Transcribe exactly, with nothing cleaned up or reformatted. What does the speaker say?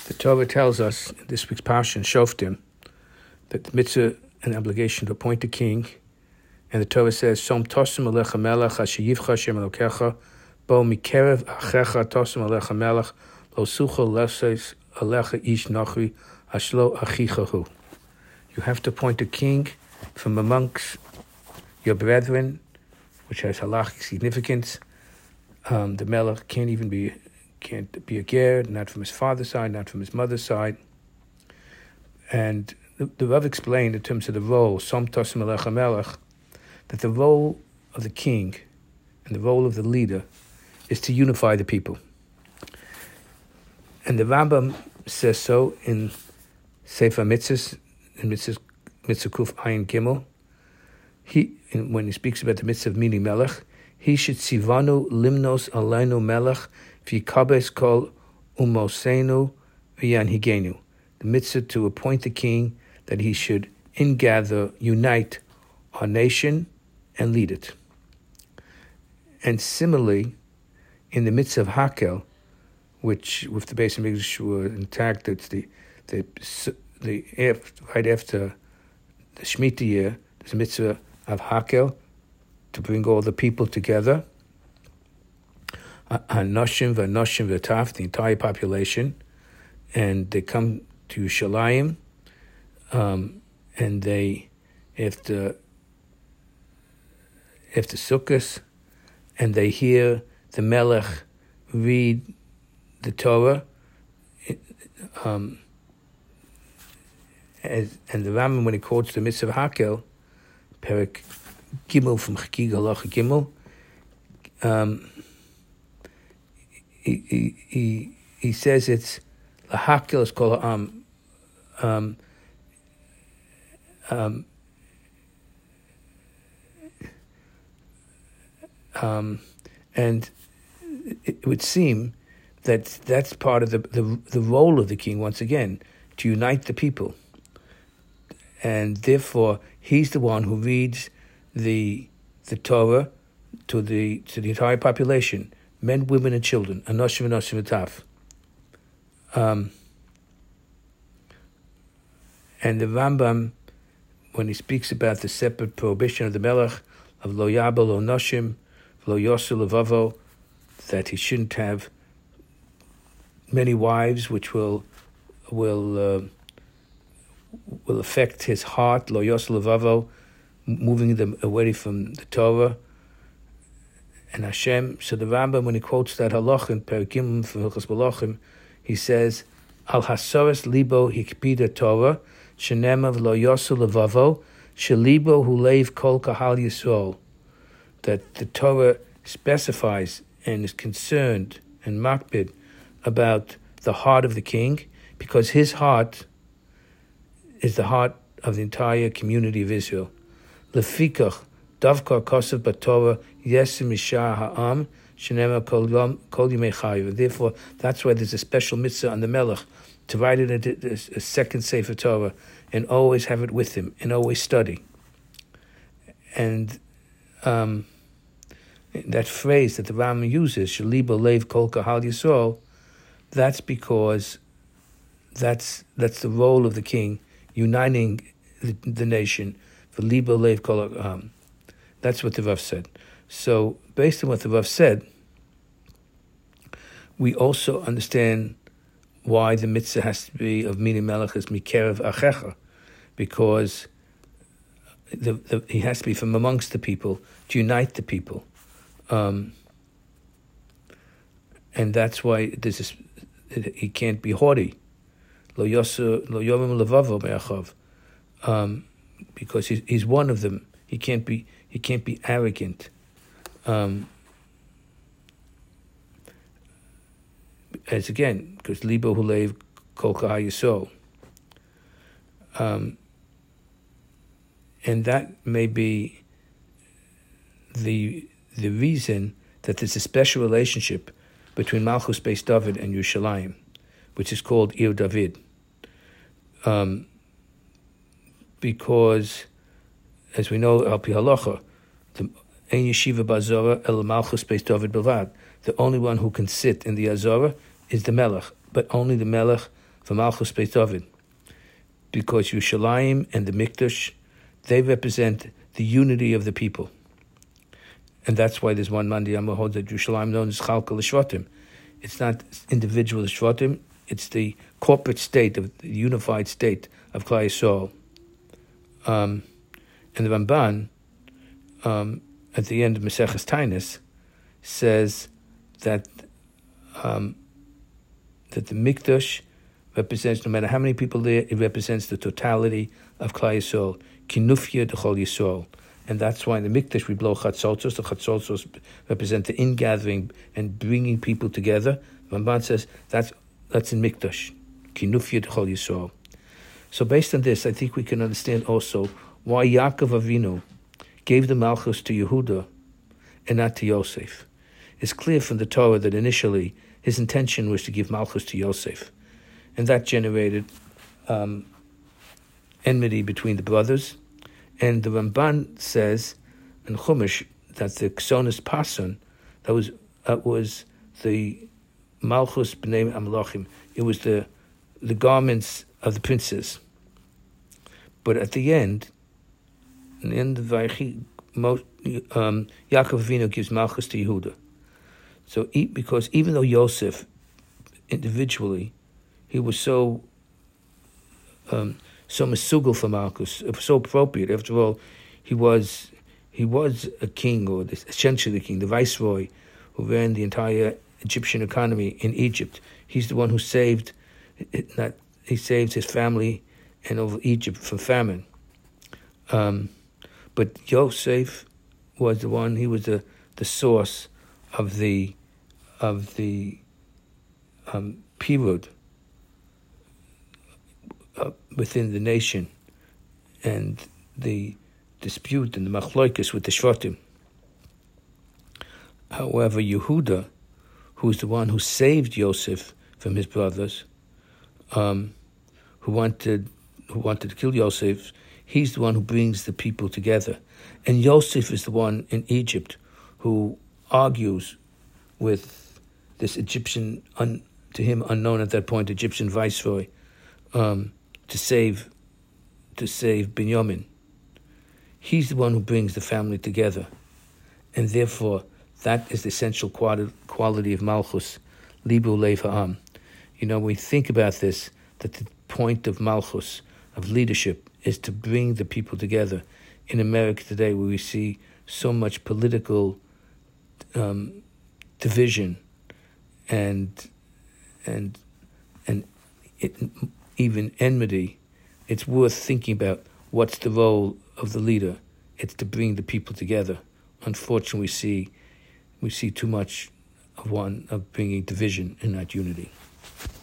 The Torah tells us in this week's Parsha in Shoftim that the mitzvah an obligation to appoint a king, and the Torah says, "Som tosim alecha melech asher yivcha Hashem Elokecha, bo mikerev achecha tosim alecha melech, lo sucha leses alecha ish nachri ashlo achicha hu." You have to appoint a king from amongst your brethren, which has halachic significance. Um, the melech can't even be can't be a ger, not from his father's side, not from his mother's side. And the, the Rav explained in terms of the role, Som Tosim Alecha Melech, that the role of the king and the role of the leader is to unify the people. And the Rambam says so in Sefer Mitzvahs, in Mitzvah, Mitzvah Kuf Ayin Gimel. He, in, when he speaks about the mitzvah of Mini Melech, he should sivanu limnos aleinu melech v'yikabes kol umosenu v'yanhigenu. The mitzvah to appoint the king, that he should ingather, unite our nation and lead it. And similarly, in the mitzvah of Hakel, which with the Beis Hamikdash were intact, it's the the the right after the Shemitah year, there's a mitzvah of Hakel to bring all the people together, Hanoshim v'Anoshim v'Taf, the entire population, and they come to Yerushalayim, um, and they, after after Sukkot, and they hear the Melech read the Torah, um, as, and the Rambam, when he quotes the mitzvah of Hakel, Perek Gimel from Chagig Halacha Gimel, um, he, he he he says it's lahakel is called um um um um and it would seem that that's part of the, the the role of the king once again, to unite the people, and therefore he's the one who reads the the Torah to the to the entire population, men, women, and children. Anoshim Anoshim V'Taf. Um, and the Rambam, when he speaks about the separate prohibition of the Melech of Lo Yabel Lo Noshim, Lo Yosu Levavo, that he shouldn't have many wives, which will will uh, will affect his heart. Lo Yosu Levavo, moving them away from the Torah and Hashem. So the Rambam, when he quotes that halach in Perikim from Hilchos Malachim, he says, Al hasoras libo hikpida Torah, shenema v'lo yosu levavo, shelibo huleiv kol kahal Yisrael. That the Torah specifies and is concerned and makbid about the heart of the king, because his heart is the heart of the entire community of Israel. Lefikach davka kosev b'Torah yesim mishar ha'am shenema kol yom kol yimei chayu. Therefore, that's why there's a special mitzvah on the Melech to write it in a, a second Sefer Torah and always have it with him and always study. And um, that phrase that the Rambam uses, shalibo leiv kol kahal Yisrael, that's because that's that's the role of the king, uniting the, the nation. For libo leiv kol, um, that's what the Rav said. So, based on what the Rav said, we also understand why the mitzvah has to be of Mini Melech is mikerev achecha, because the, the, he has to be from amongst the people to unite the people, um, and that's why this is. He can't be haughty. Lo yosu lo yomim levavo me'achav. Um, because he's, he's one of them. He can't be he can't be arrogant. Um, as again, because libo huleiv kol kahal Yisrael. Um, and that may be the the reason that there's a special relationship between Malchus Beis David and Yerushalayim, which is called Ir David. Um, because, as we know, Al Pi Halacha, the Ein Yeshiva B'Azorah El Malchus Beis David Bilvad, the only one who can sit in the Azorah is the Melech, but only the Melech for Malchus Beit David, because Yerushalayim and the Mikdash, they represent the unity of the people. And that's why there's one Monday Amahod that Yerushalayim known as Chalka L'Shvatim. It's not individual Shvatim, it's the corporate state, of the unified state of Klal Yisrael. Um, and the Ramban, um, at the end of Maseches Tainis, says that um, that the Mikdash represents, no matter how many people there, it represents the totality of Klal Yisrael, Kinufya D'chol Yisrael. And that's why in the Mikdash we blow Chatzoltzos. The Chatzoltzos represent the ingathering and bringing people together. Ramban says that's that's in Mikdash, Kinufya D'chol Yisrael. So based on this, I think we can understand also why Yaakov Avinu gave the Malchus to Yehuda and not to Yosef. It's clear from the Torah that initially his intention was to give Malchus to Yosef, and that generated um, enmity between the brothers. And the Ramban says in Chumash that the Ksonis Pason, that was that was the Malchus B'nei Amalachim. It was the the garments of the princes. But at the end, in the end of Vayechi, um, Yaakov Avinu gives Malchus to Yehuda. So, because even though Yosef, individually, he was so um, so mesugal for Malchus, so appropriate. After all, he was he was a king, or essentially the king, the viceroy, who ran the entire Egyptian economy in Egypt. He's the one who saved, not he saved his family and over Egypt from famine. Um, but Yosef was the one. He was the, the source of the of the um, period uh, within the nation, and the dispute and the machloikus with the Shvatim. However, Yehuda, who is the one who saved Yosef from his brothers, um, who wanted who wanted to kill Yosef, he's the one who brings the people together. And Yosef is the one in Egypt who argues with this Egyptian, un, to him unknown at that point, Egyptian viceroy, um, to save to save Binyamin. He's the one who brings the family together. And therefore, that is the essential quality of Malchus, Libu Lev Ha'am. You know, when we think about this, that the point of Malchus, of leadership, is to bring the people together. In America today, where we see so much political um, division and and and it, even enmity, it's worth thinking about what's the role of the leader. It's to bring the people together. Unfortunately, we see we see too much of one of bringing division and not unity.